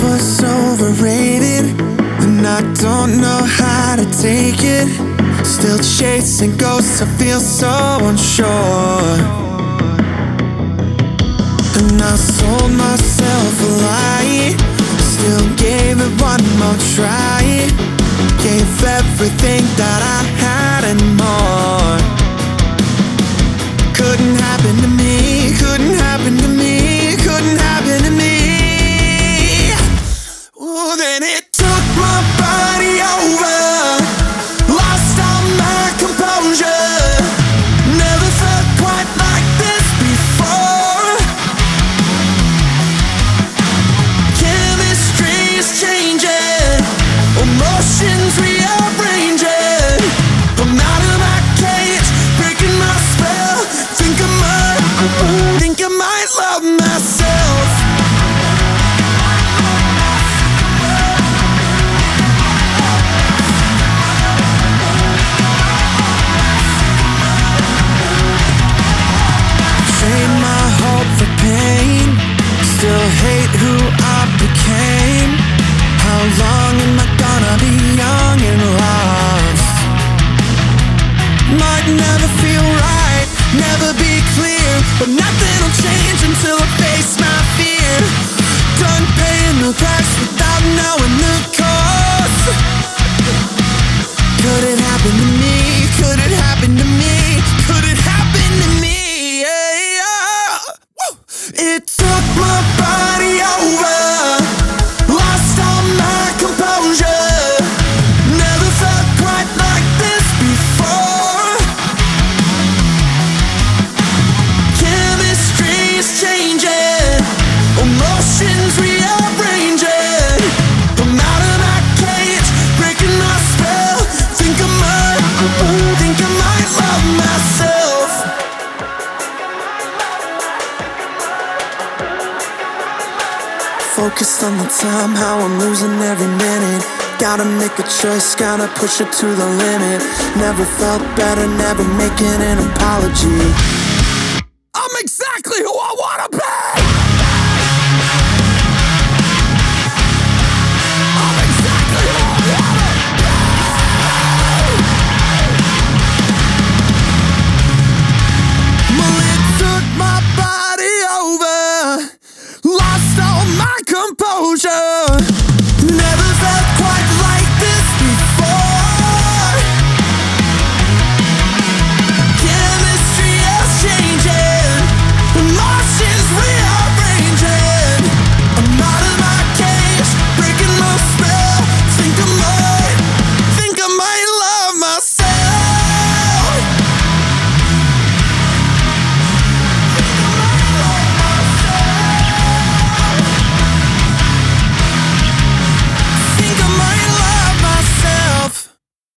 was overrated, and I don't know how to take it. Still chasing ghosts, I feel so unsure. And I sold myself a lie, still gave it one more try. Gave everything that I had and more. Couldn't happen to me, couldn't happen to me, couldn't happen to me. Ooh, then it took my body over, lost all my composure. Never felt quite like this before. Chemistry is changing, emotions rearranging. I'm out of my cage, breaking my spell. Think I might love myself. Trade my hope for pain, still hate who I became. How long am I gonna be young and lost? Might never feel right, never be clear, but nothing will change until I face my fear. Done paying the price without knowing the cost. Could it happen to me? Could it happen to me? Could it happen to me? Yeah. Woo! It took my body over, lost all my composure. Never felt quite like this before. Chemistry is changing, emotions rearranging. I'm out of my cage, breaking my spell. Think I might love myself. Focused on the time, how I'm losing every minute. Gotta make a choice, gotta push it to the limit. Never felt better, never making an apology. I'm exactly who I wanna be! I'm exactly who I wanna be! Well, it took my body over, lost all my composure.